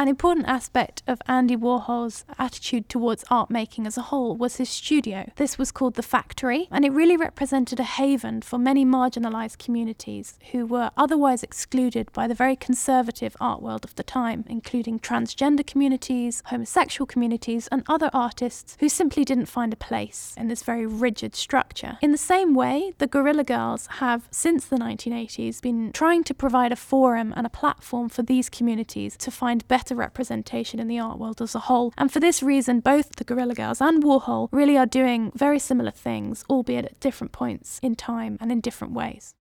An important aspect of Andy Warhol's attitude towards art making as a whole was his studio. This was called The Factory, and it really represented a haven for many marginalised communities who were otherwise excluded by the very conservative art world of the time, including transgender communities, homosexual communities, and other artists who simply didn't find a place in this very rigid structure. In the same way, the Guerrilla Girls have, since the 1980s, been trying to provide a forum and a platform for these communities to find better representation in the art world as a whole. And for this reason, both the Guerrilla Girls and Warhol really are doing very similar things, albeit at different points in time and in different ways.